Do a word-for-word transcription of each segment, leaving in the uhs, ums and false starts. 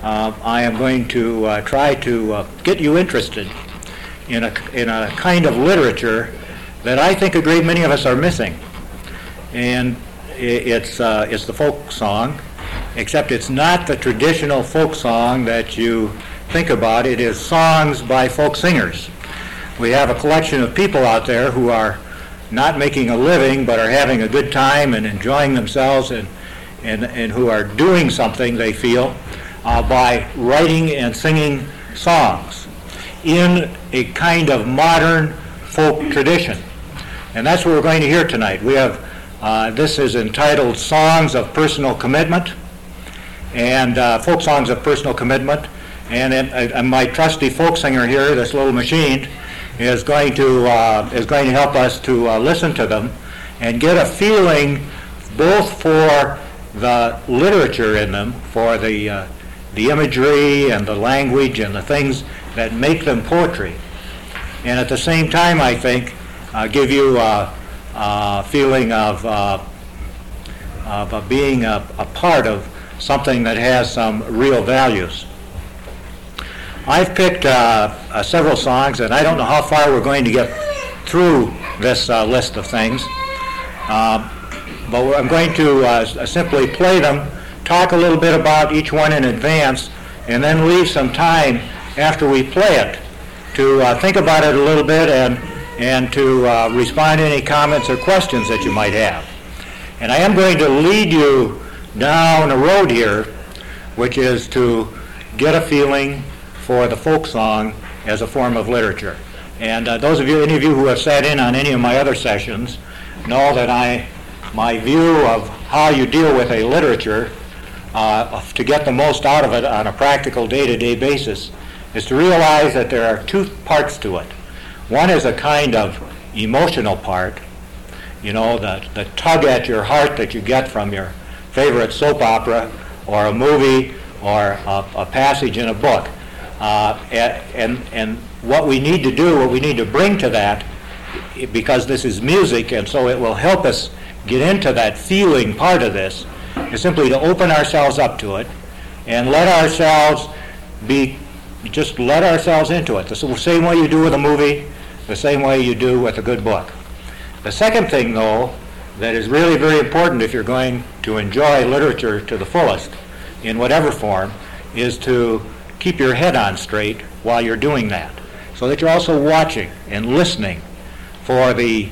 uh, I am going to uh, try to uh, get you interested in a, in a kind of literature that I think a great many of us are missing. And it's, uh, it's the folk song, except it's not the traditional folk song that you think about. It is songs by folk singers. We have a collection of people out there who are not making a living but are having a good time and enjoying themselves, and, and, and who are doing something, they feel, uh, by writing and singing songs in a kind of modern folk tradition. And that's what we're going to hear tonight. We have, uh, this is entitled Songs of Personal Commitment, and uh, Folk Songs of Personal Commitment. And, and, and my trusty folk singer here, this little machine, is going to uh, is going to help us to uh, listen to them and get a feeling both for the literature in them, for the uh, the imagery and the language and the things that make them poetry, and at the same time, I think, uh, give you a, a feeling of uh, of uh, being a, a part of something that has some real values. I've picked uh, uh, several songs, and I don't know how far we're going to get through this uh, list of things, uh, but I'm going to uh, simply play them, talk a little bit about each one in advance, and then leave some time after we play it to uh, think about it a little bit and, and to uh, respond to any comments or questions that you might have. And I am going to lead you down a road here, which is to get a feeling for the folk song as a form of literature. And uh, those of you, any of you who have sat in on any of my other sessions, know that I, my view of how you deal with a literature uh, to get the most out of it on a practical day-to-day basis is to realize that there are two parts to it. One is a kind of emotional part, you know, the, the tug at your heart that you get from your favorite soap opera or a movie or a, a passage in a book. Uh, and, and what we need to do, what we need to bring to that, because this is music and so it will help us get into that feeling part of this, is simply to open ourselves up to it and let ourselves be, just let ourselves into it. The same way you do with a movie, the same way you do with a good book. The second thing, though, that is really very important if you're going to enjoy literature to the fullest, in whatever form, is to keep your head on straight while you're doing that, so that you're also watching and listening for the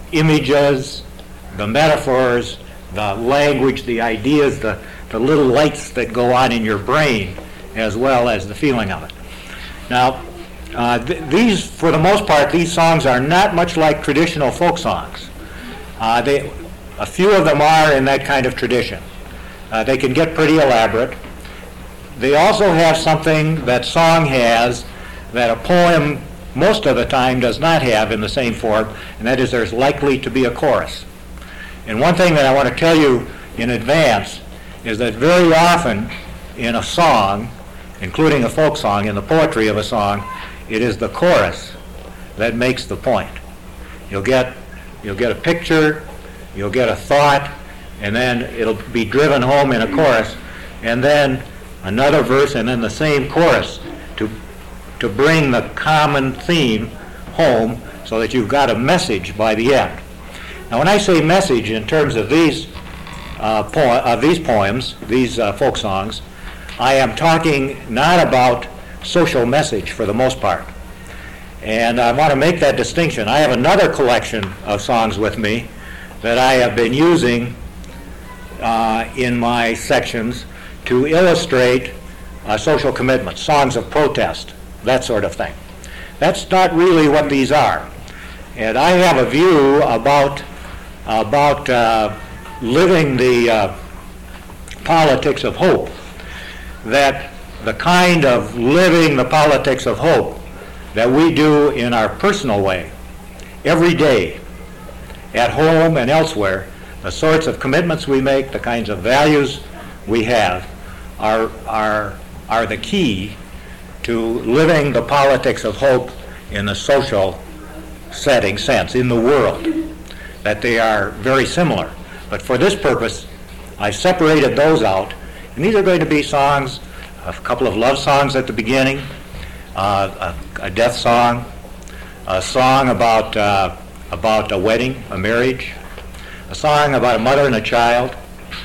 images, the metaphors, the language, the ideas, the, the little lights that go on in your brain, as well as the feeling of it. Now, uh, th- these, for the most part, these songs are not much like traditional folk songs. Uh, they, a few of them are in that kind of tradition. Uh, they can get pretty elaborate. They also have something that song has that a poem most of the time does not have in the same form, and that is there's likely to be a chorus. And one thing that I want to tell you in advance is that very often in a song, including a folk song, in the poetry of a song, it is the chorus that makes the point. You'll get, you'll get a picture, you'll get a thought, and then it'll be driven home in a chorus, and then another verse, and then the same chorus to to bring the common theme home so that you've got a message by the end. Now, when I say message in terms of these uh, po- uh, these poems, these uh, folk songs, I am talking not about social message for the most part. And I want to make that distinction. I have another collection of songs with me that I have been using uh, in my sections to illustrate uh, social commitments, songs of protest, that sort of thing. That's not really what these are. And I have a view about, about uh, living the uh, politics of hope, that the kind of living the politics of hope that we do in our personal way, every day, at home and elsewhere, the sorts of commitments we make, the kinds of values we have, are are are the key to living the politics of hope in the social setting sense, in the world, that they are very similar. But for this purpose, I separated those out, and these are going to be songs a couple of love songs at the beginning, uh, a, a death song, a song about uh, about a wedding, a marriage, a song about a mother and a child,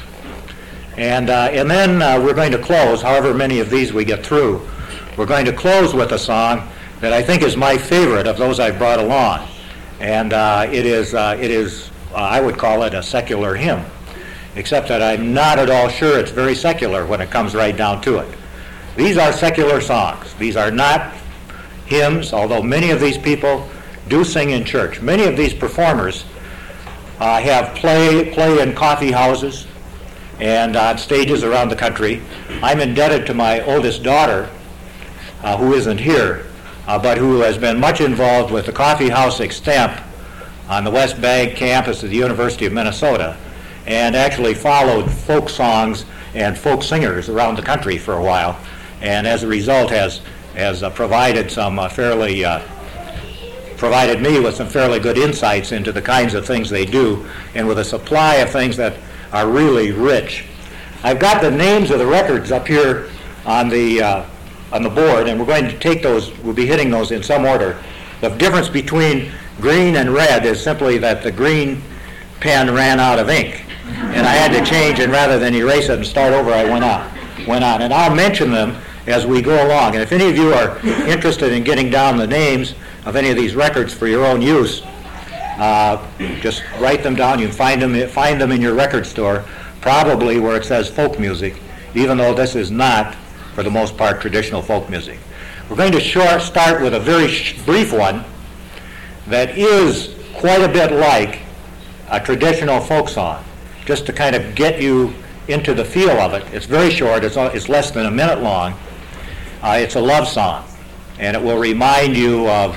and uh, and then uh, we're going to close. However many of these we get through, we're going to close with a song that I think is my favorite of those I've brought along, and uh, it is uh, it is uh, I would call it a secular hymn, except that I'm not at all sure it's very secular when it comes right down to it. These are secular songs. These are not hymns, although many of these people do sing in church. Many of these performers uh, have play play in coffee houses and on stages around the country. I'm indebted to my oldest daughter, uh, who isn't here, uh, but who has been much involved with the Coffee House Extemp on the West Bank campus of the University of Minnesota, and actually followed folk songs and folk singers around the country for a while, and as a result has has uh, provided some uh, fairly uh, provided me with some fairly good insights into the kinds of things they do, and with a supply of things that are really rich. I've got the names of the records up here on the uh, on the board, and we're going to take those. We'll be hitting those in some order. The difference between green and red is simply that the green pen ran out of ink, and I had to change, and rather than erase it and start over, I went on. Went on, and I'll mention them as we go along. And if any of you are interested in getting down the names of any of these records for your own use, uh, just write them down. You can find them find them in your record store, probably where it says folk music, even though this is not, for the most part, traditional folk music. We're going to short start with a very sh- brief one that is quite a bit like a traditional folk song, just to kind of get you into the feel of it. It's very short. It's, it's less than a minute long. Uh, it's a love song, and it will remind you of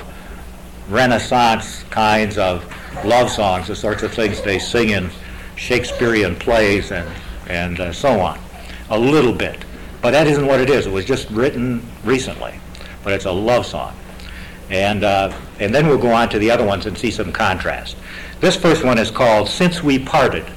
Renaissance kinds of love songs, the sorts of things they sing in Shakespearean plays and, and uh, so on, a little bit. But that isn't what it is. It was just written recently, but it's a love song. And, uh, and then we'll go on to the other ones and see some contrast. This first one is called Since We Parted,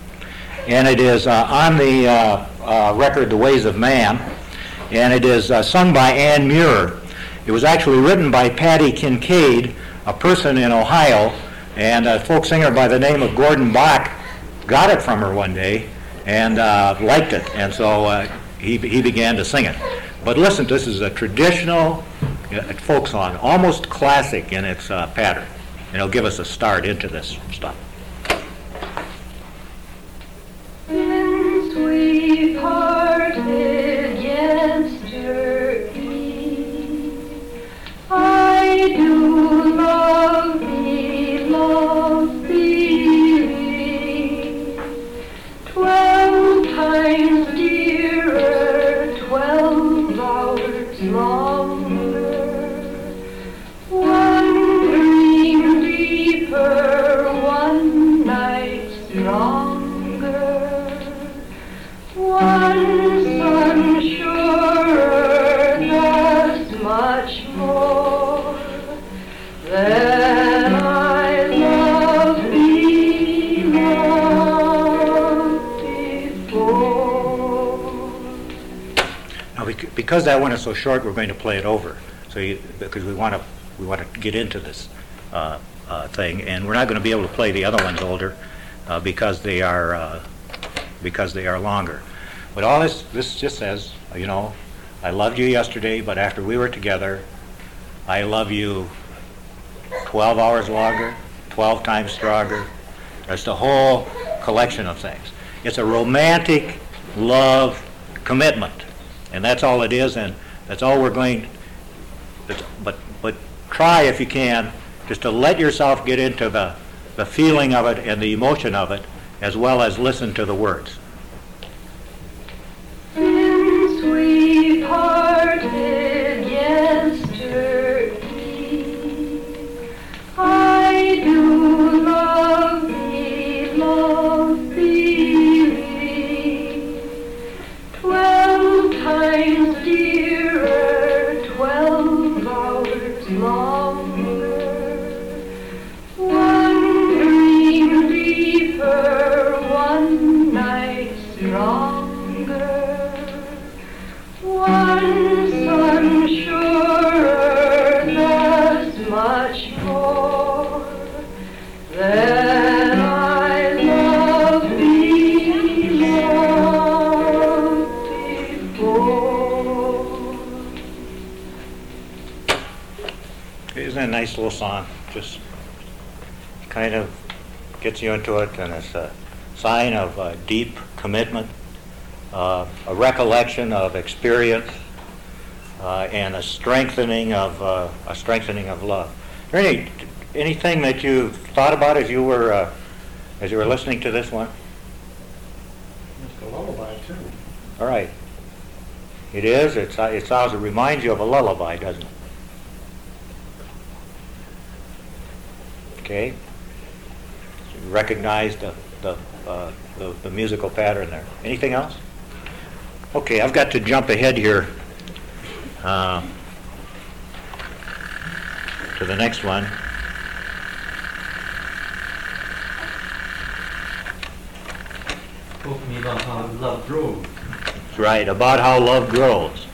and it is uh, on the uh, uh, record The Ways of Man, and it is uh, sung by Ann Muir. It was actually written by Patty Kincaid, a person in Ohio, and a folk singer by the name of Gordon Bach got it from her one day and uh, liked it, and so uh, he, he began to sing it. But listen, this is a traditional uh, folk song, almost classic in its uh, pattern, and it'll give us a start into this stuff. Since we parted yesterday, I do love thee, love thee, twelve times dearer, twelve hours longer, one dream deeper, one night stronger, one sun surer, thus much more than I love thee, loved before. Now, bec- because that one is so short, we're going to play it over. So, you, because we want to, we want to get into this uh, uh, thing, and we're not going to be able to play the other ones older uh, because they are uh, because they are longer. But all this this just says, you know, I loved you yesterday, but after we were together, I love you twelve hours longer, twelve times stronger. There's a whole collection of things. It's a romantic love commitment, and that's all it is, and that's all we're going. But but try, if you can, just to let yourself get into the the feeling of it and the emotion of it, as well as listen to the words. Since we parted yesterday, I do love thee, love thee, twelve times dearer, twelve hours longer, one dream deeper, one night stronger, one Isn't that a nice little song? Just kind of gets you into it, and it's a sign of uh, deep commitment, uh, a recollection of experience, uh, and a strengthening of uh, a strengthening of love. Is there any anything that you thought about as you were uh, as you were listening to this one? It's a lullaby too. All right. It is. It's, uh, it sounds. It reminds you of a lullaby, doesn't it? Okay. So you recognize the the, uh, the the musical pattern there. Anything else? Okay, I've got to jump ahead here uh, to the next one. Talk to me about how love grows. That's right, about how love grows.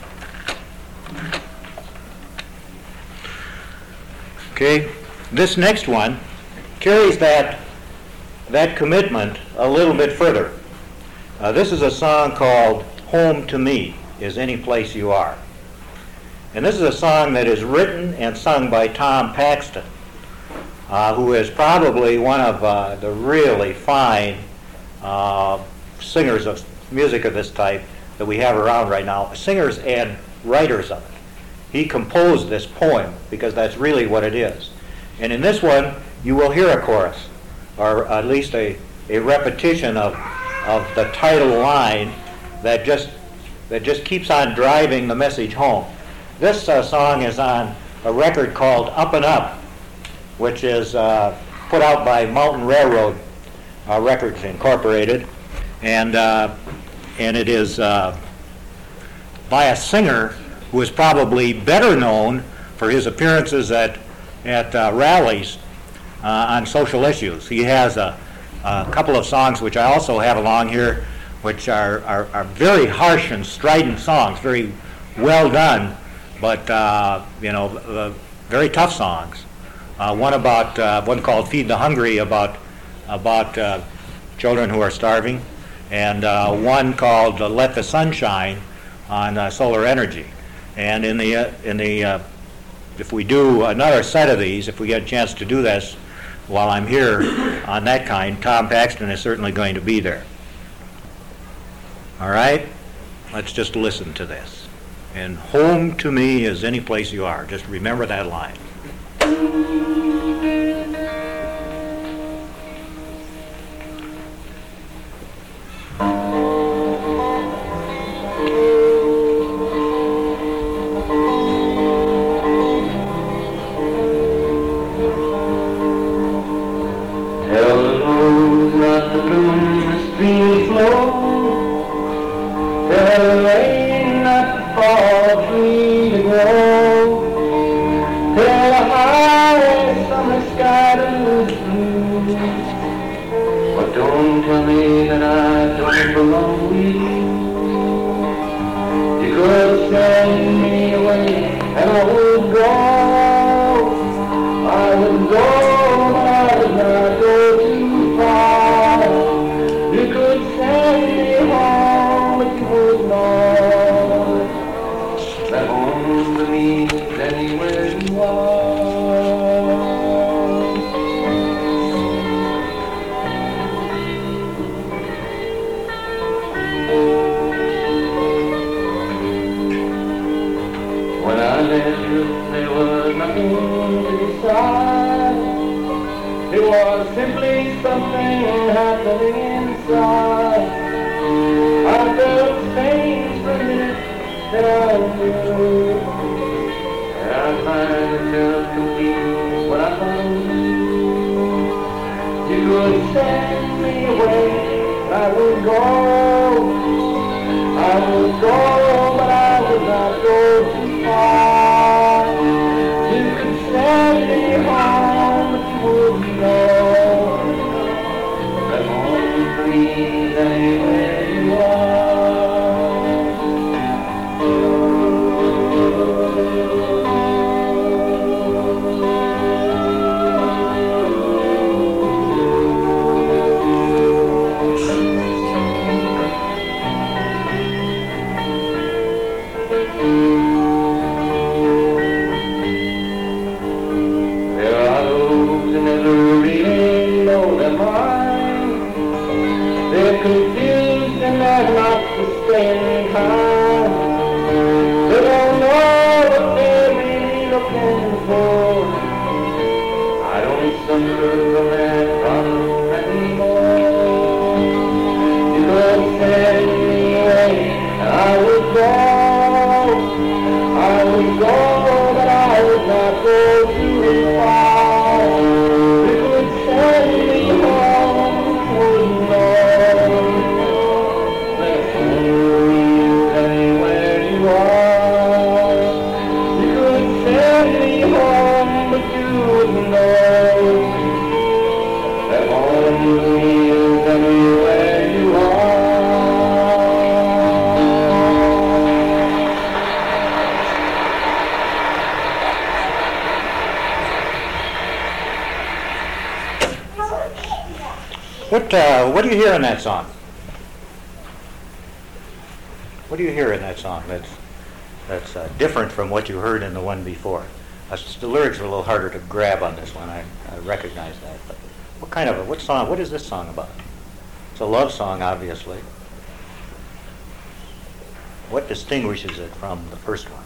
Okay, this next one carries that that commitment a little bit further. Uh, this is a song called "Home to Me Is Any Place You Are," and this is a song that is written and sung by Tom Paxton, uh, who is probably one of uh, the really fine uh, singers of music of this type that we have around right now, singers and writers of it. He composed this poem because that's really what it is. And in this one, you will hear a chorus, or at least a, a repetition of, of the title line that just that just keeps on driving the message home. This uh, song is on a record called Up and Up, which is uh, put out by Mountain Railroad uh, Records Incorporated, and uh, and it is uh, by a singer who is probably better known for his appearances at at uh, rallies uh, on social issues. He has a, a couple of songs which I also have along here, which are, are, are very harsh and strident songs, very well done, but uh, you know, uh, very tough songs. Uh, one about uh, one called "Feed the Hungry," about about uh, children who are starving, and uh, one called uh, "Let the Sun Shine" on uh, solar energy. And in the uh, in the uh, if we do another set of these, if we get a chance to do this while I'm here on that kind, Tom Paxton is certainly going to be there. All right, let's just listen to this. And home to me is any place you are. Just remember that line. can afford. I don't suffer from that problem anymore. You could send me away, and I would go. I would go, but I would not go too far. You could send me home, oh Lord. Let home is anywhere you are. You could send me home, but you wouldn't know that home is anywhere you are. What, uh, what do you hear in that song? What do you hear in that song that's, that's uh, different from what you heard in the one before? Uh, the lyrics are a little harder to grab on this one. I, I recognize that. But what kind of a, what song, what is this song about? It's a love song, obviously. What distinguishes it from the first one?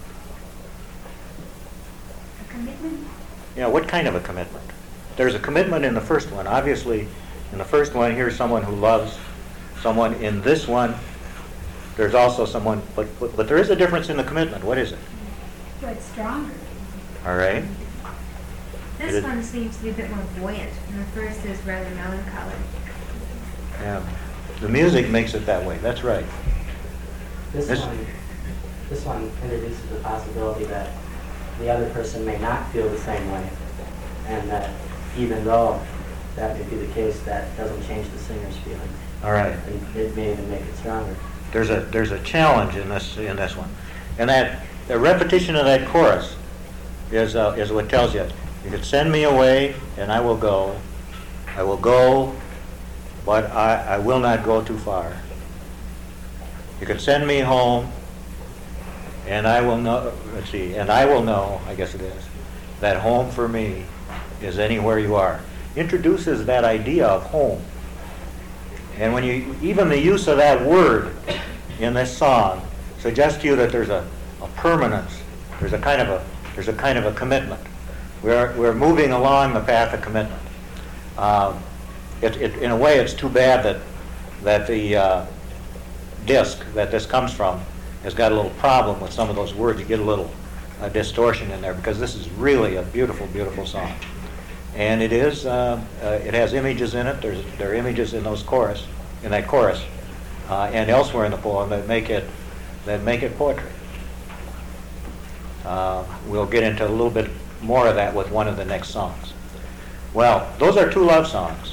A commitment? Yeah, what kind of a commitment? There's a commitment in the first one. Obviously, in the first one, here's someone who loves someone. In this one, there's also someone, but, but, but there is a difference in the commitment. What is it? Well, it's stronger. All right. It This is- one seems to be a bit more buoyant, and the first is rather melancholy. Yeah. The music makes it that way. That's right. This This- one, this one introduces the possibility that the other person may not feel the same way, and that even though that may be the case, that doesn't change the singer's feeling. All right. And it may even make it stronger. There's a there's a challenge in this in this one, and that the repetition of that chorus is uh, is what tells you. You could send me away, and I will go. I will go, but I, I will not go too far. You could send me home, and I will know. Let's see, and I will know. I guess it is that home for me is anywhere you are. Introduces that idea of home. And when you, even the use of that word in this song suggests to you that there's a, a permanence, there's a kind of a, there's a kind of a commitment. We're, we're moving along the path of commitment. Um, it, it, in a way, it's too bad that, that the uh, disc that this comes from has got a little problem with some of those words. You get a little uh, distortion in there, because this is really a beautiful, beautiful song. And it is, uh, uh, it has images in it. There's, there are images in those chorus, in that chorus, uh, and elsewhere in the poem that make it, that make it poetry. Uh, we'll get into a little bit more of that with one of the next songs. Well, those are two love songs.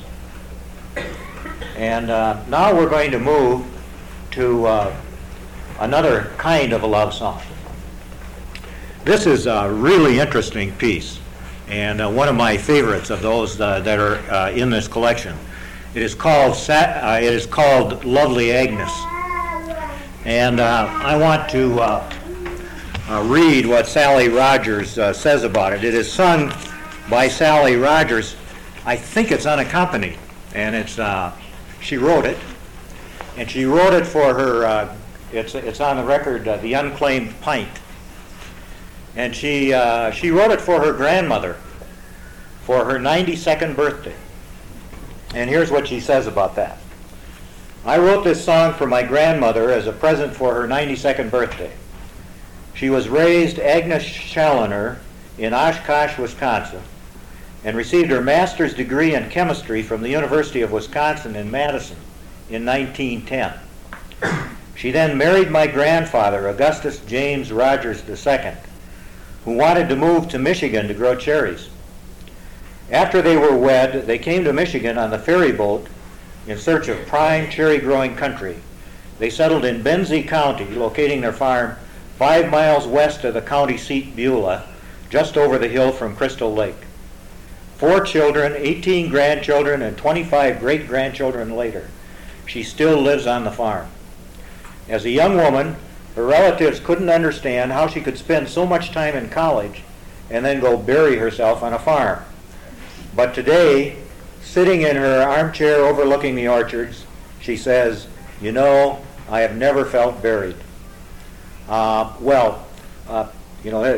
And uh, now we're going to move to uh, another kind of a love song. This is a really interesting piece, and uh, one of my favorites of those uh, that are uh, in this collection. It is called Sa- uh, it is called Lovely Agnes, and uh, I want to uh, uh, read what Sally Rogers uh, says about it. It is sung by Sally Rogers. I think it's unaccompanied, and it's uh, she wrote it, and she wrote it for her. Uh, it's it's on the record, uh, The Unclaimed Pint. And she uh, she wrote it for her grandmother for her ninety-second birthday. And here's what she says about that. I wrote this song for my grandmother as a present for her ninety-second birthday. She was raised Agnes Challoner in Oshkosh, Wisconsin, and received her master's degree in chemistry from the University of Wisconsin in Madison in nineteen ten. She then married my grandfather, Augustus James Rogers the Second, who wanted to move to Michigan to grow cherries. After they were wed, they came to Michigan on the ferry boat in search of prime cherry-growing country. They settled in Benzie County, locating their farm five miles west of the county seat, Beulah, just over the hill from Crystal Lake. Four children, eighteen grandchildren, and twenty-five great-grandchildren later, she still lives on the farm. As a young woman, her relatives couldn't understand how she could spend so much time in college and then go bury herself on a farm. But today, sitting in her armchair overlooking the orchards, she says, "You know, I have never felt buried." Uh, well, uh, you know,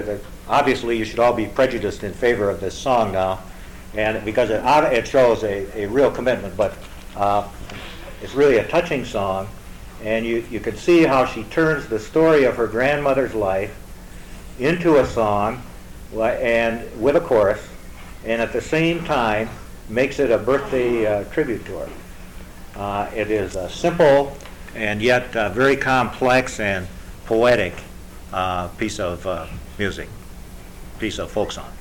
obviously you should all be prejudiced in favor of this song now, and because it, it shows a, a real commitment, but uh, it's really a touching song, and you, you can see how she turns the story of her grandmother's life into a song and with a chorus, and at the same time makes it a birthday uh, tribute to her. Uh, it is a simple and yet uh, very complex and poetic uh, piece of uh, music, piece of folk song.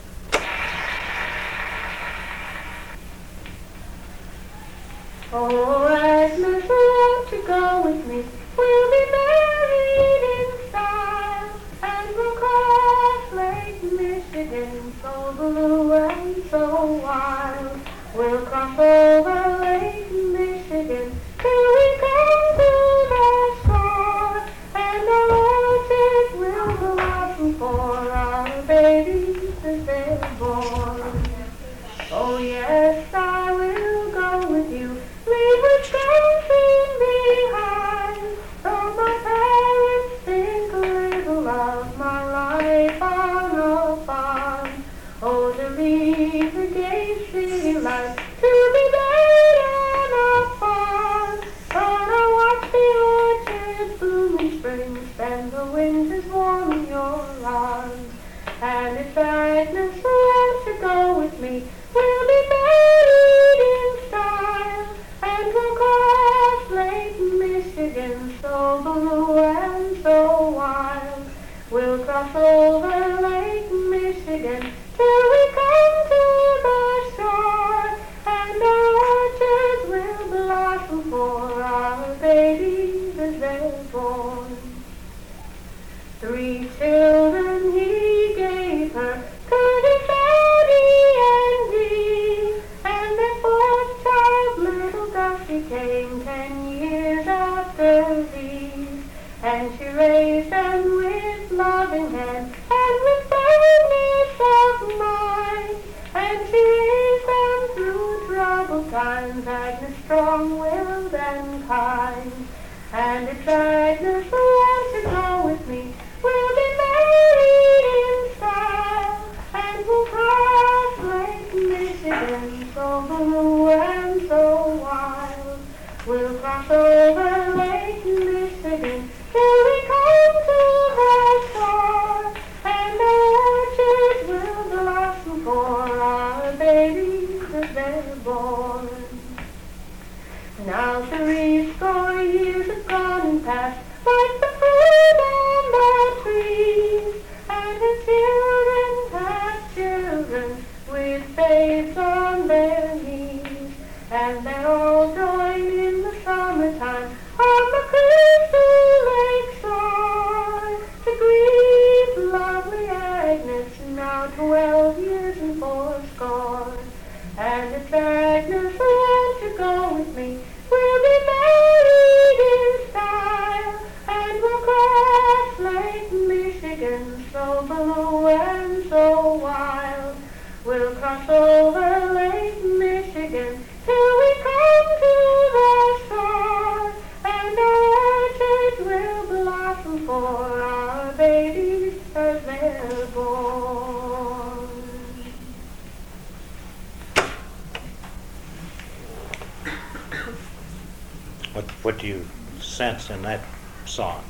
Oh, Agnes, won't you go with me? We'll be married in style, and we'll cross Lake Michigan, so blue and so wild. We'll cross over Lake Michigan till we come to the shore, and our orchard will blossom for our babies as they're born. Oh yes, I will go with you, leave Wisconsin behind, though my parents think little of my life on a farm. Oh, to leave the gay city life, to be dead on a farm. But I watch the orchard bloom in spring, spend the winters warm in your arms. And if Agnes wants to go with me, we'll be married in style, and we'll cross Lake Michigan, so blue and so wild. We'll cross over Lake Michigan till we come to the shore, and our orchards will blossom for our babies as they're born. Three children he gave her, Curly, Fanny, and Dee, and their fourth child, little Gussie, came ten years after these, and she raised them with loving hand and with firmness of mind, and she raised them through troubled times, Agnes strong-willed and kind. And if Agnes wants to go with me, we'll be married in style, and we'll cross Lake Michigan, so blue and so wild. We'll cross over Lake Michigan till we come to the shore, and our orchards will blossom for our babies as they're born. Now three score years have gone and passed, like the fruit on the trees, and the children have children with babes on their knees, and they all join in the summertime on the crystal lake shore to greet lovely Agnes, now twelve years and fourscore. And if Agnes wants to go with me, we'll be married in style, and we'll cross Lake Michigan, so blue and so wild. We'll cross over Lake Michigan till we come to the shore, and our orchards will blossom for our babies as they're born. What, what do you sense in that song?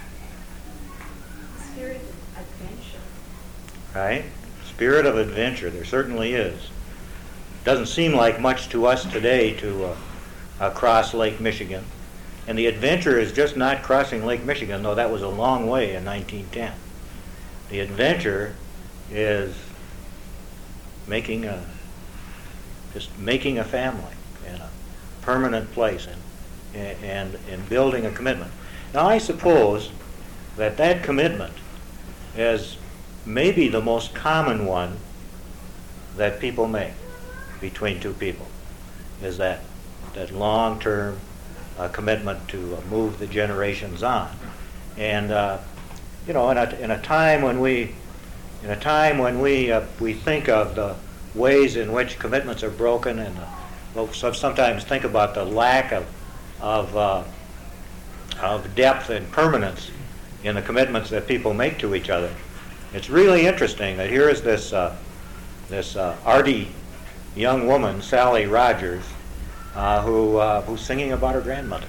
Spirit of adventure. Right? Spirit of adventure, there certainly is. Doesn't seem like much to us today to uh, uh, cross Lake Michigan. And the adventure is just not crossing Lake Michigan, though that was a long way in nineteen ten. The adventure is making a, just making a family in a permanent place and, and, and building a commitment. Now I suppose that that commitment is maybe the most common one that people make between two people, is that that long-term uh, commitment to uh, move the generations on. And uh, you know, in a, in a time when we in a time when we uh, we think of the ways in which commitments are broken, and uh, we'll so- sometimes think about the lack of of uh, of depth and permanence in the commitments that people make to each other. it's really interesting that here is this uh, this uh, arty young woman, Sally Rogers, uh, who uh, who's singing about her grandmother.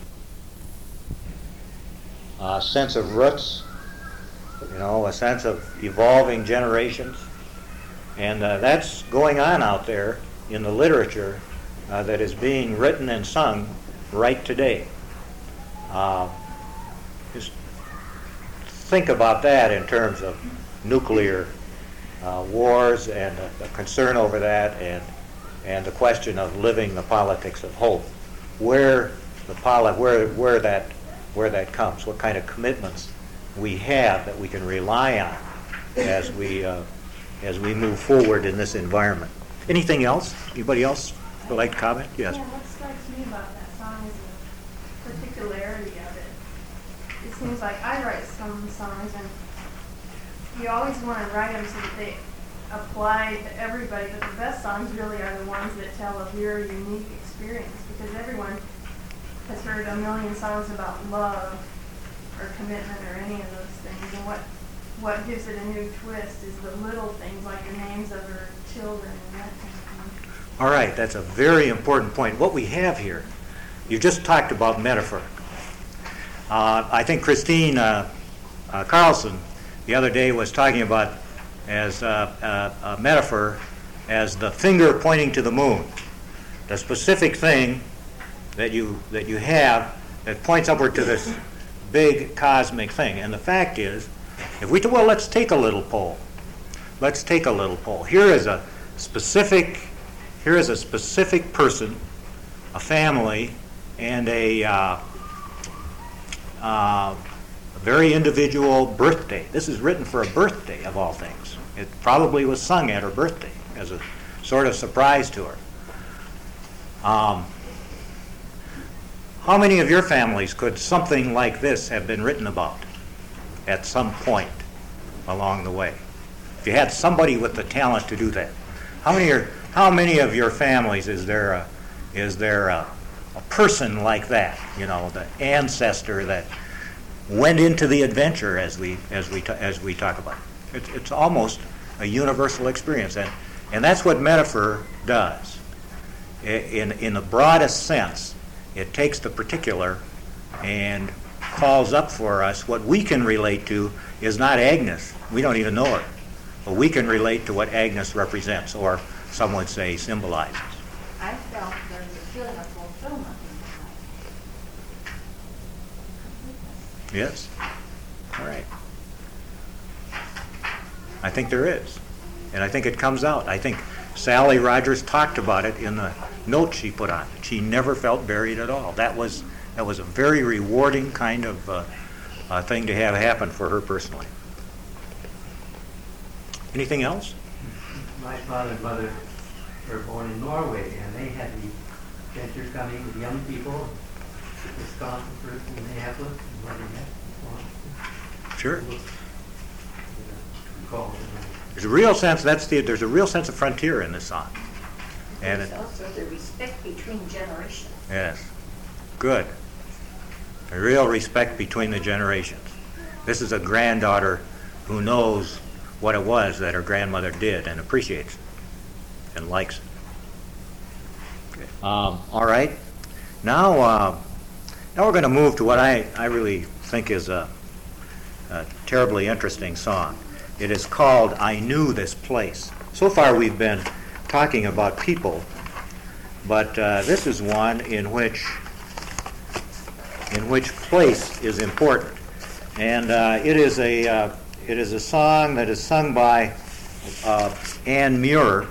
A sense of roots, you know, a sense of evolving generations, and uh, that's going on out there in the literature uh, that is being written and sung right today. Uh, just think about that in terms of nuclear uh, wars and uh, the concern over that, and and the question of living the politics of hope, where the poli- where where that where that comes, what kind of commitments we have that we can rely on as we uh, as we move forward in this environment. Anything else? Anybody else would like to comment? Yes. Yeah, what strikes me about that song is the particularity of it. It seems like I write some songs, and you always want to write them so that they apply to everybody, but the best songs really are the ones that tell of your unique experience, because everyone has heard a million songs about love or commitment or any of those things, and what what gives it a new twist is the little things like the names of her children and that kind of thing. All right, that's a very important point. What we have here, you just talked about metaphor. Uh, I think Christine uh, uh, Carlson the other day was talking about as uh, uh, a metaphor as the finger pointing to the moon, the specific thing that you that you have that points upward to this big cosmic thing. And the fact is, if we, well, let's take a little poll. Let's take a little poll. Here is a specific, here is a specific person, a family, and a, uh, uh, a very individual birthday. This is written for a birthday of all things. It probably was sung at her birthday as a sort of surprise to her. Um, how many of your families could something like this have been written about at some point along the way? If you had somebody with the talent to do that, how many are, how many of your families is there a, is there a, a person like that? You know, the ancestor that went into the adventure, as we as we as we talk about. It's it's almost a universal experience, and and that's what metaphor does. In in the broadest sense, it takes the particular and calls up for us what we can relate to. Is not Agnes. We don't even know her. But we can relate to what Agnes represents, or some would say symbolizes. I felt there was a feeling of fulfillment in my life. Yes. All right. I think there is. And I think it comes out. I think Sally Rogers talked about it in the note she put on. She never felt buried at all. That was that was a very rewarding kind of uh, uh, thing to have happen for her personally. Anything else? My father and mother were born in Norway, and they had the venture coming with young people, Wisconsin first, and Minneapolis, and where they met. Sure. Called There's a real sense. That's the. There's a real sense of frontier in this song. And There's it, also the respect between generations. yes, good. A real respect between the generations. This is a granddaughter who knows what it was that her grandmother did and appreciates it and likes it. Um, all right. Now, uh, now we're going to move to what I, I really think is a, a terribly interesting song. It is called I Knew This Place. So far we've been talking about people, but uh, this is one in which in which place is important. And uh, it is a uh, it is a song that is sung by uh, Anne Muir.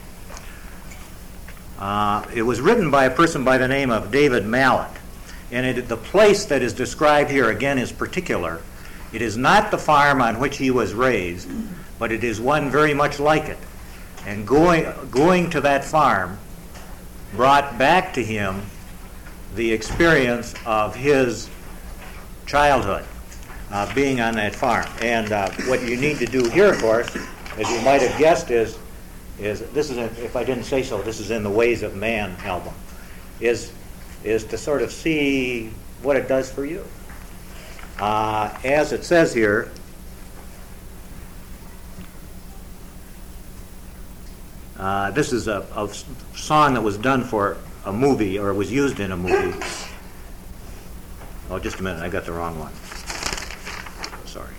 Uh, it was written by a person by the name of David Mallet. And it, the place that is described here, again, is particular. It is not the farm on which he was raised, but it is one very much like it. And going, going to that farm brought back to him the experience of his childhood, uh, being on that farm. And uh, what you need to do here, of course, as you might have guessed, is, is this is, a, if I didn't say so, this is in the Ways of Man album, is, is to sort of see what it does for you. Uh, as it says here, Uh, this is a, a s- song that was done for a movie, or was used in a movie. Oh, just a minute, I got the wrong one. Sorry.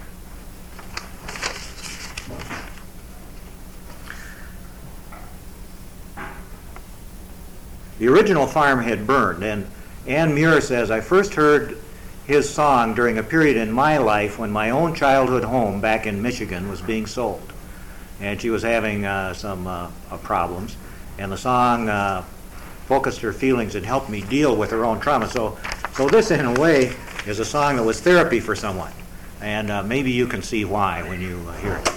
The original farm had burned, and Ann Muir says, I first heard his song during a period in my life when my own childhood home back in Michigan was being sold. And she was having uh, some uh, uh, problems, and the song uh, focused her feelings and helped me deal with her own trauma. So, so this, in a way, is a song that was therapy for someone, and uh, maybe you can see why when you uh, hear it.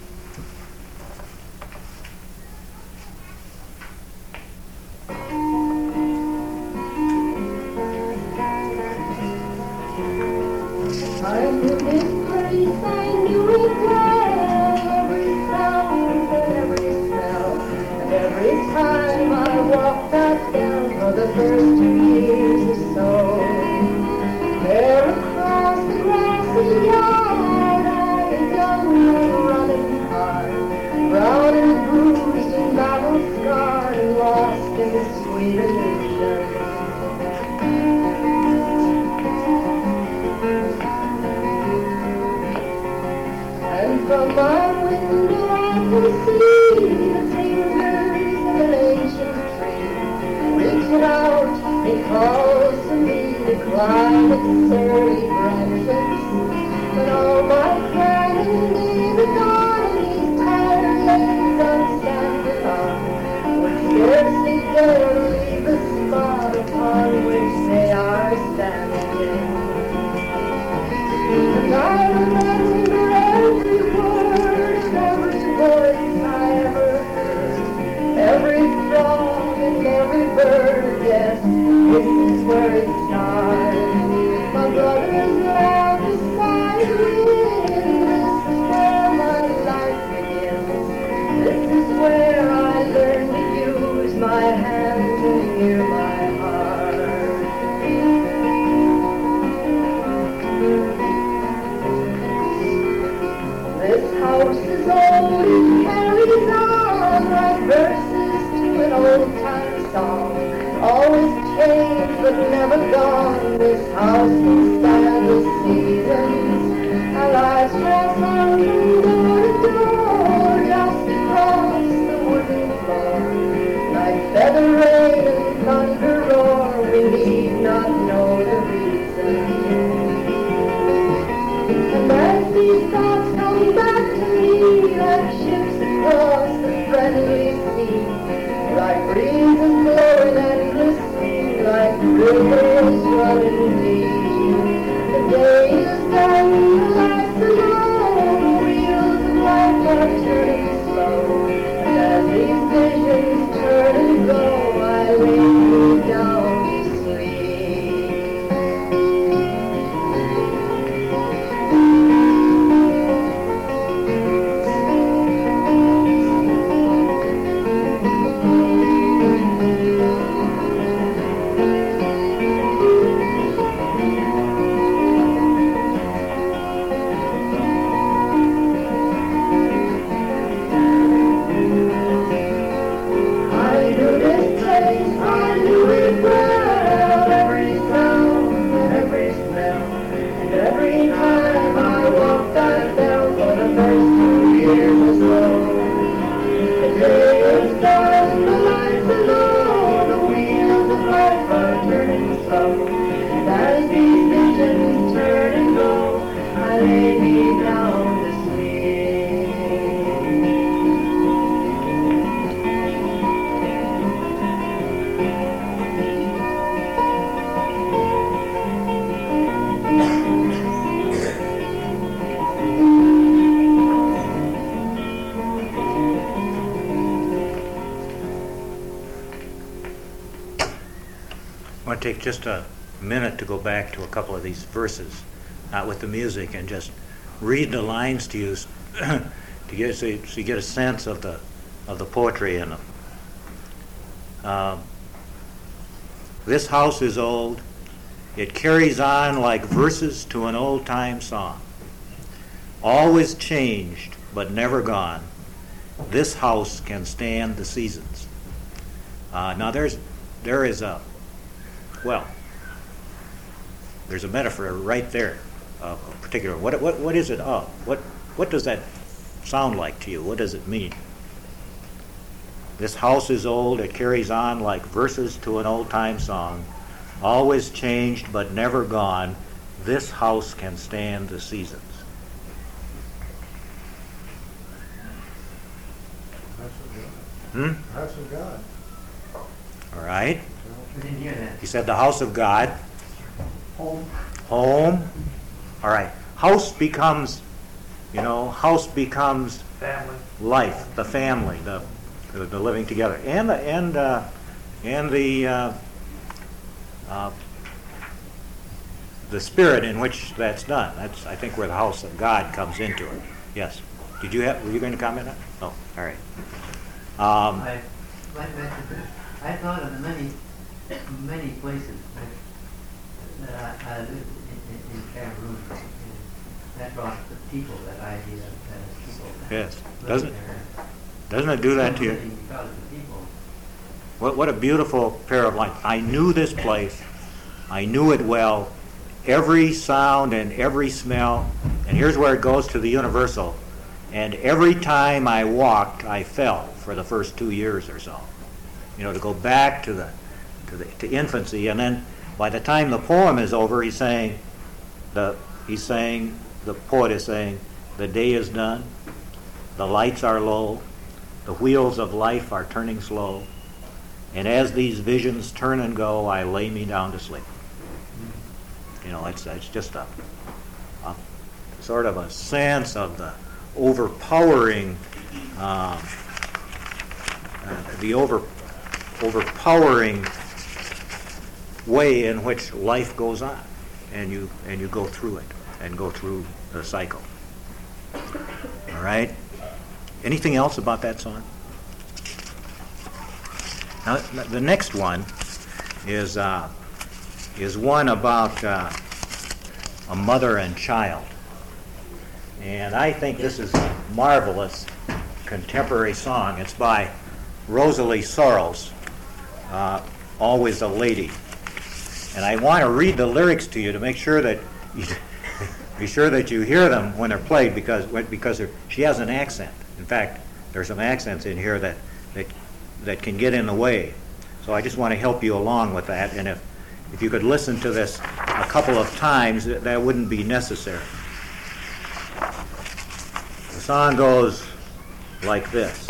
I knew this place, I knew it well, every sound and every smell, and every time I walked that down for the first two years or so. There across the grassy yard, I was young and running hard, brown and bruised and battle-scarred and lost in the sweet illusion. And from my window I can see the fingers of an ancient tree reaching out, it calls to me to climb its early branches. But all my crying David on these tired legs I'm standing on would scarcely dare leave the spot upon which they are standing. And I remember every word and every voice I ever heard, every song and every bird, yes, this is where it starts. My brothers laugh beside me, and this is where my life begins. This is where I learn to use my hands and hear my heart. This house is old, it carries on like verses to an old-time song. Always changed but never gone, this house will stand the seasons. Our lives pass on from door to door, just across the wooden floor. Like feather rain and thunder roar, we need not know the reason. And as these thoughts come back to me, like ships across the friendly sea, like breezes blowing endlessly, like rivers running deep. The day is done, the lights are low, the wheels of life are turning slow. And as these visions turn and go, I lay me down to sleep. I knew this place, I knew it well, every sound and every smell, and every time I walked that down for the first two years or so. The day is done, the lights are low, the wheels of life are turning slow, and as these visions turn and go, I lay me down to sleep. I want to take just a minute to go back to a couple of these verses, not with the music, and just read the lines to you to get so you, so you get a sense of the of the poetry in them. Um, this house is old. It carries on like verses to an old-time song. Always changed, but never gone. this house can stand the seasons. Uh, now there's there is a well there's a metaphor right there, uh, a particular. What what what is it of? What what does that sound like to you? What does it mean? This house is old. It carries on like verses to an old-time song. Always changed but never gone. This house can stand the seasons. That's of God. Hmm? That's of God. All right. I didn't hear that. He said the house of God. Home. Home. All right. House becomes, you know, house becomes Family. life, the family, the the, the living together, and the and uh, and the uh, uh, the spirit in which that's done. That's, I think, where the house of God comes into it. Yes. Did you have? Were you going to comment on? Oh, all right. Um, I, like I mentioned, I thought of many, many places that, that I, I lived in, in, in Cameroon, and that brought the people, that idea that people. Yes. living Doesn't- there. doesn't it do that to you? Living because of the people. What, what a beautiful pair of lines. I knew this place. I knew it well. Every sound and every smell. And here's where it goes to the universal. And every time I walked, I fell for the first two years or so. You know, to go back to the to the to infancy. And then by the time the poem is over, he's saying, the he's saying, the poet is saying, the day is done, the lights are low, the wheels of life are turning slow. And as these visions turn and go, I lay me down to sleep. You know, it's, it's just a, a sort of a sense of the overpowering, um, uh, the over, overpowering way in which life goes on, and you and you go through it and go through the cycle. All right. Anything else about that song? Now, the next one is uh, is one about uh, a mother and child, and I think this is a marvelous contemporary song. It's by Rosalie Sorrells, uh, "Always a Lady," and I want to read the lyrics to you to make sure that you be sure that you hear them when they're played, because because she has an accent. In fact, there's some accents in here that that that can get in the way. So I just want to help you along with that, and if if you could listen to this a couple of times, that, that wouldn't be necessary. The song goes like this.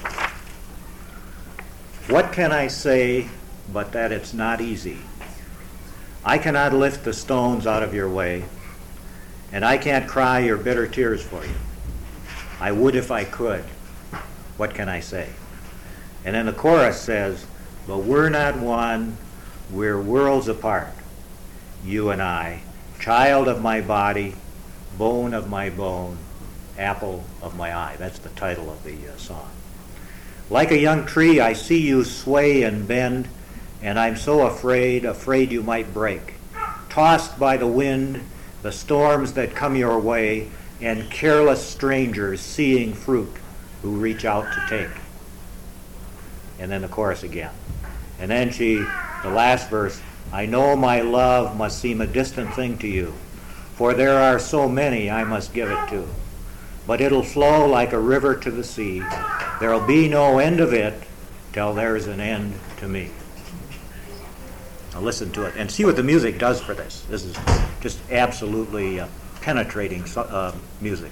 What can I say but that it's not easy? I cannot lift the stones out of your way, and I can't cry your bitter tears for you. I would if I could. What can I say? And then the chorus says, but we're not one, we're worlds apart. You and I, child of my body, bone of my bone, apple of my eye. That's the title of the uh, song. Like a young tree, I see you sway and bend, and I'm so afraid, afraid you might break. Tossed by the wind, the storms that come your way, and careless strangers seeing fruit who reach out to take. And then the chorus again. And then she, the last verse, I know my love must seem a distant thing to you, for there are so many I must give it to. But it'll flow like a river to the sea. There'll be no end of it till there's an end to me. Now listen to it and see what the music does for this. This is just absolutely uh, penetrating uh, music.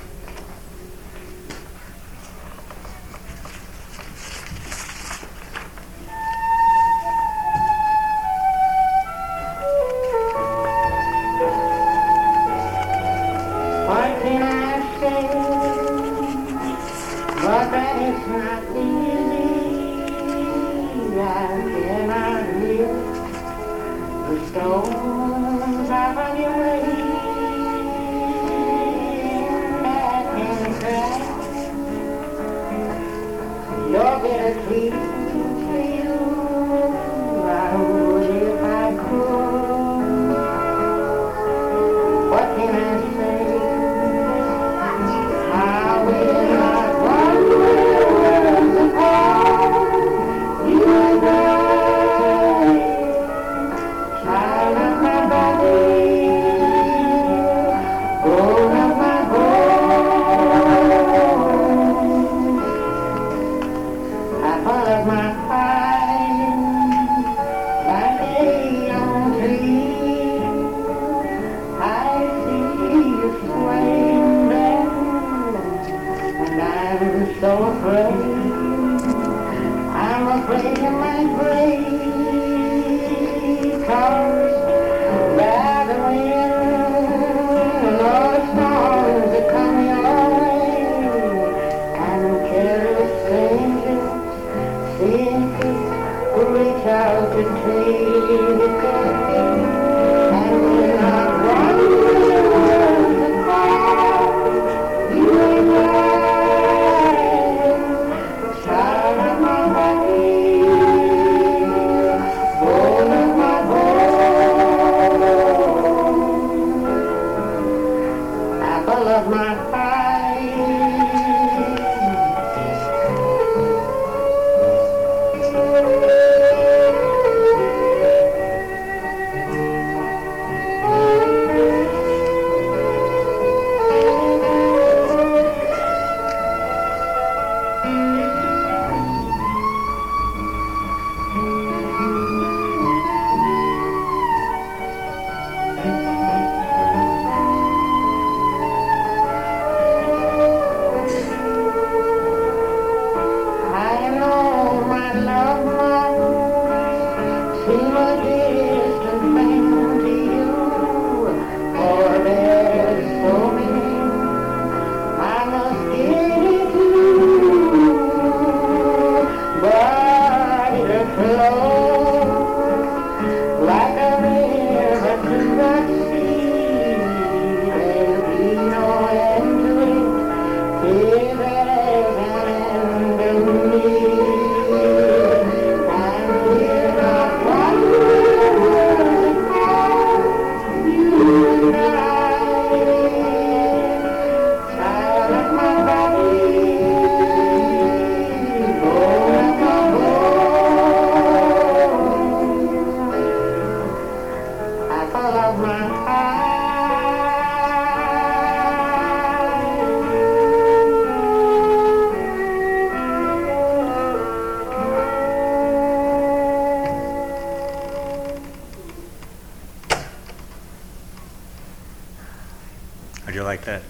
What can I say? But that it's not easy. I cannot lift the stones out of your way. I can cry your bitter tears for you. I would if I could. What can I say? I will not run away. And I'm so afraid, I'm afraid of my grave, 'cause by the wind and all the storms that come your way, and careless strangers seem to reach out to take it, and when I wonder where to call, you ain't lying, child of my body, bone of my bone, apple of my eye. I know my love might seem a distant thing to you, for there's so many I must get into, but it flows like a river to the sea. There'll be no end to it till there's an end of me. And we're not wondering how you and I, child of my body, bone of my bone, apple of my eye. How'd you like that?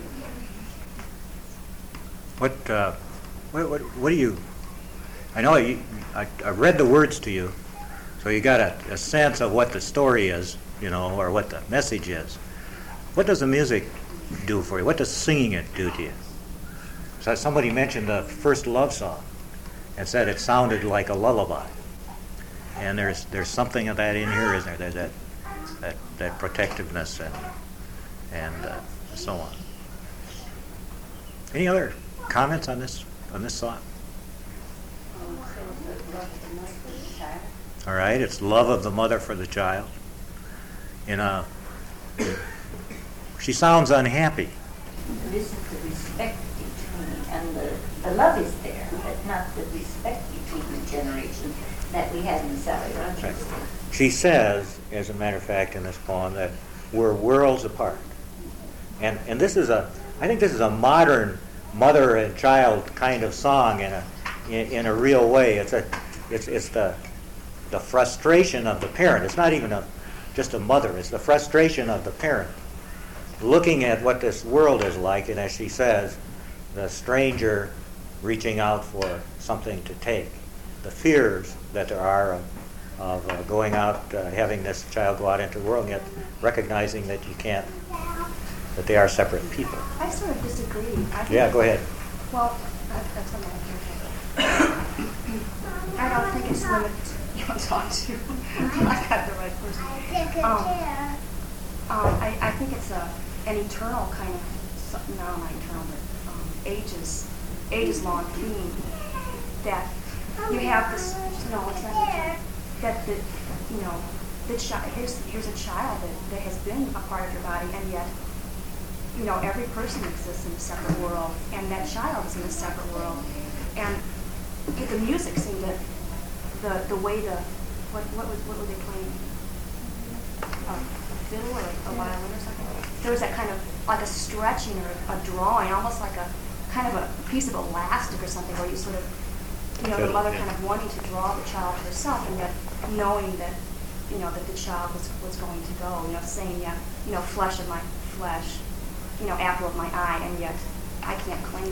What, uh, what, what, what do you, I know you, I, I read the words to you, so you got a, a sense of what the story is, you know, or what the message is. What does the music do for you? What does singing it do to you? So somebody mentioned the first love song and said it sounded like a lullaby. And there's there's something of that in here, isn't there? There's that that that protectiveness and and uh, so on. Any other comments on this on this song? All right, it's love of the mother for the child. In a, she sounds unhappy. This is the respect between, and the, the love is there, but not the respect between the generations that we had in Sally Rogers. Right. She says, as a matter of fact, in this poem, that we're worlds apart. And and this is a, I think this is a modern mother and child kind of song in a in, in a real way. It's a it's it's the the frustration of the parent. It's not even a just a mother. It's the frustration of the parent looking at what this world is like, and as she says, the stranger reaching out for something to take, the fears that there are of, of uh, going out, uh, having this child go out into the world, and yet recognizing that you can't, that they are separate people. I sort of disagree. I think, Yeah, go ahead. Well, that, that's what I don't think it's limited. You want to talk to? I got the right person. Um, um, I, I think it's a an eternal kind of, no, not eternal, but um, ages, ages long theme that you have this. No, it's not eternal. That the, you know, the child. Here's here's a child that, that has been a part of your body, and yet, you know, every person exists in a separate world, and that child is in a separate world, and it, the music seemed to, the the way the, what what was what were they playing? A fiddle or a violin or something. There was that kind of like a stretching or a drawing, almost like a kind of a piece of elastic or something, where you sort of, you know, the mother kind of wanting to draw the child to herself, and yet knowing that, you know, that the child was was going to go, you know, saying, yeah, you know, flesh of my flesh, you know, apple of my eye, and yet I can't claim you.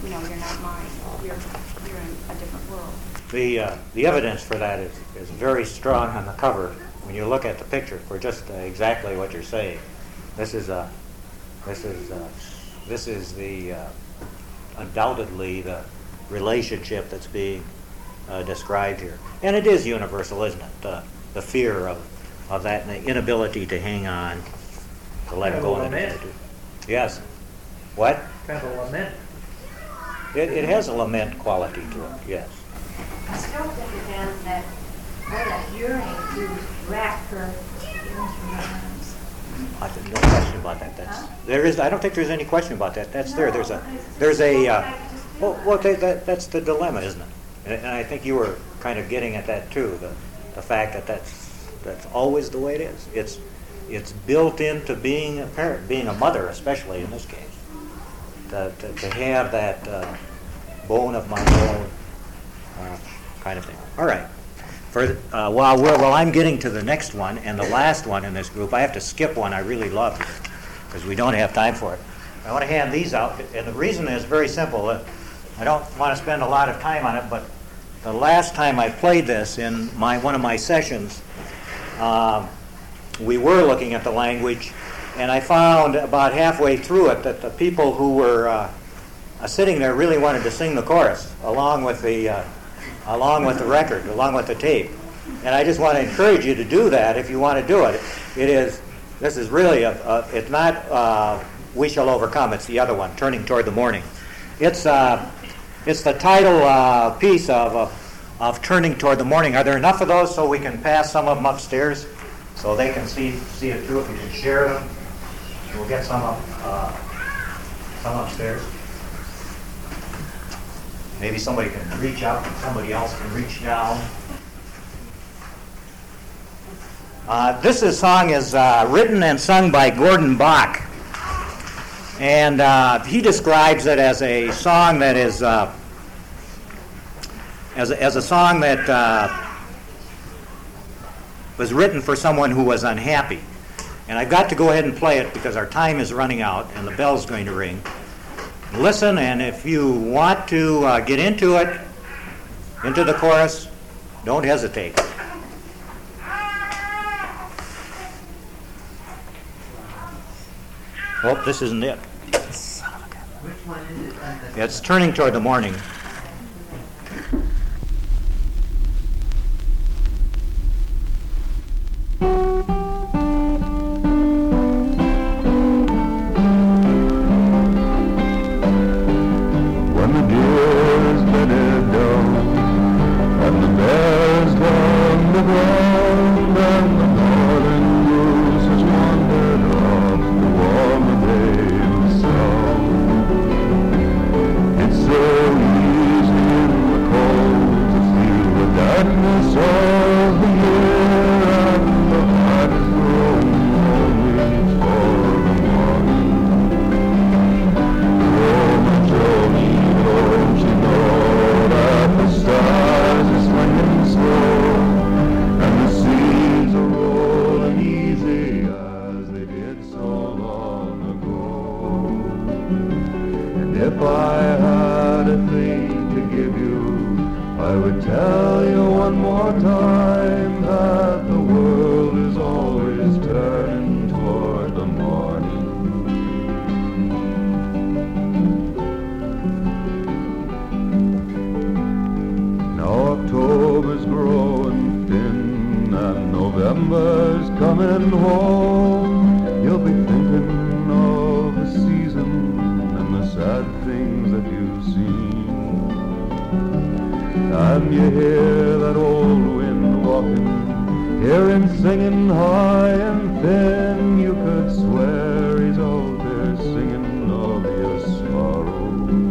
you know, you're not mine. You're, you're in a different world. The, uh, the evidence for that is, is very strong on the cover when you look at the picture for just uh, exactly what you're saying. This is uh, this is uh, this is the uh, undoubtedly the relationship that's being uh, described here, and it is universal, isn't it? Uh, the fear of of that and the inability to hang on, to let Kind of go. a of lament. it. Yes. What? Kind of a lament. It, it has a lament quality to it. Yes. I still think it has that, all that yearning to wrap her in her arms. I think no question about that. That's Huh? there is. I don't think there's any question about that. That's there. No, There's a it's- there's a. Uh, I just feel well, that well way. that, that, that's the dilemma, isn't it? And, and I think you were kind of getting at that too. The the fact that that's that's always the way it is. It's it's built into being a parent, being a mother, especially in this case. To to, to have that uh, bone of my bone uh, kind of thing. All right. For, uh, while, we're, while I'm getting to the next one and the last one in this group, I have to skip one I really love because we don't have time for it. I want to hand these out, and the reason is very simple. Uh, I don't want to spend a lot of time on it, but the last time I played this in my one of my sessions, uh, we were looking at the language, and I found about halfway through it that the people who were uh, uh, sitting there really wanted to sing the chorus along with the uh, along with the record, along with the tape. And I just want to encourage you to do that if you want to do it. It is, this is really, a, a it's not uh, We Shall Overcome, it's the other one, Turning Toward the Morning. It's uh, it's the title uh, piece of, of, of Turning Toward the Morning. Are there enough of those so we can pass some of them upstairs so they can see see it through? If you can share them, we'll get some up, uh, some upstairs. Maybe somebody can reach up and somebody else can reach down. Uh, this is, song is uh, written and sung by Gordon Bach. And uh, he describes it as a song that is, uh, as, a, as a song that uh, was written for someone who was unhappy. And I've got to go ahead and play it because our time is running out and the bell's going to ring. Listen, and if you want to uh, get into it, into the chorus, don't hesitate. Oh, this isn't it. Which one is it? It's Turning Toward the Morning. When the deer is bedded down, and the bears down the ground, and the northern goose has wandered off to warm the baby's sound. It's so easy in the cold to feel the darkness of the year, and the heart is growing lonely for the morning. Oh, my Johnny, don't you know that the stars are swinging slow, and the seas are rolling easy as they did so long ago. And if I had a thing to give you, I would tell you one more time that the world is always turning toward the morning. Now October's growing thin and November's coming home. You'll be thinking of the season and the sad things that you've seen. And you hear that old wind walking, hear him singing high and thin. You could swear he's out there singing of your sorrow.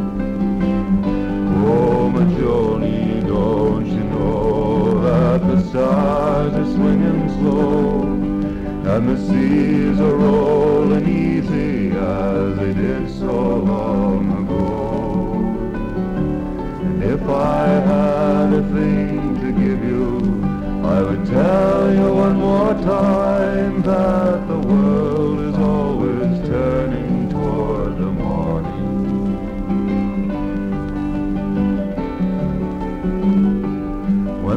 Oh, my Joni, don't you know that the stars are swinging slow, and the seas are rolling easy as they did so long ago. And if I had a thing to give you, I would tell you one more time that the world is always turning toward the morning.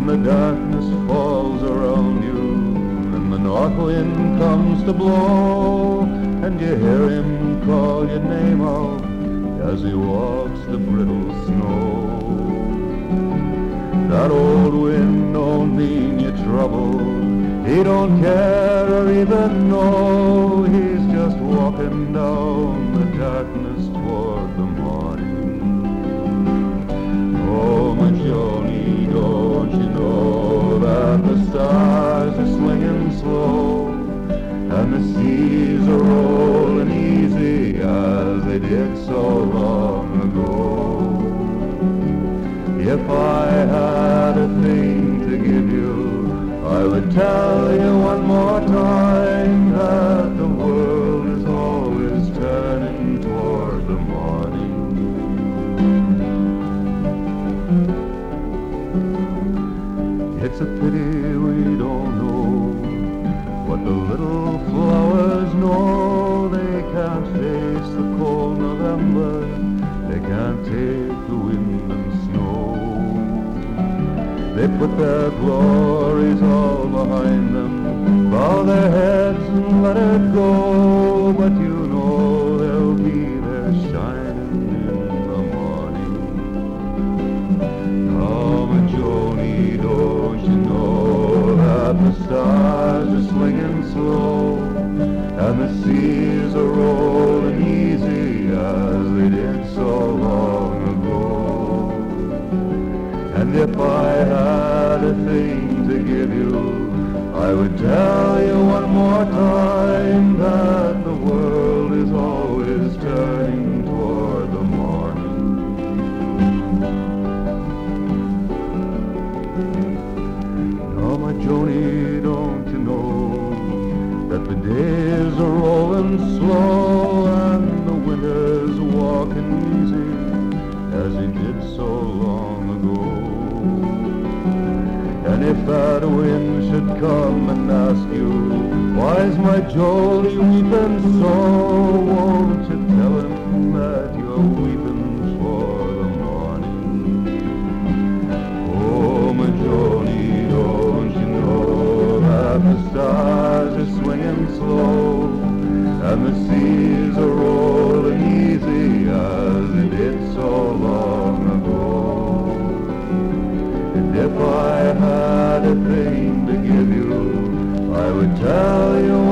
the darkness falls around you, and the north wind comes to blow, and you hear him call your name out as he walks the brittle snow. That old wind don't mean you're troubled. He don't care or even know. He's just walking down the darkness toward the morning. Oh, my Joni, don't you know that the stars are swinging slow, and the seas are rolling easy as they did so long ago. If I had a thing to give you, I would tell you one more time that the world is always turning toward the morning. It's a pity we don't know what the little flowers know. They can't face the cold November, they can't take the wind and snow. They put their glories all behind them, bow their heads and let it go, but you know they'll be there shining in the morning. Oh, my Joni, don't you know that the stars are swinging slow, and the seas are rolling easy as they did so long ago. And if I had a thing to give you, I would tell you one more time that the world is always turning toward the morning. Oh, my Joni, don't you know that the days are rolling slow and the winter's walking easy as he did so long ago. And if that wind should come and ask you, why's my Joli weeping so, won't you tell him that you're weeping for the morning? Oh, my Joni, don't you know that the stars are swinging slow, and the seas are rolling easy as they did so long ago. If I had a thing to give you, I would tell you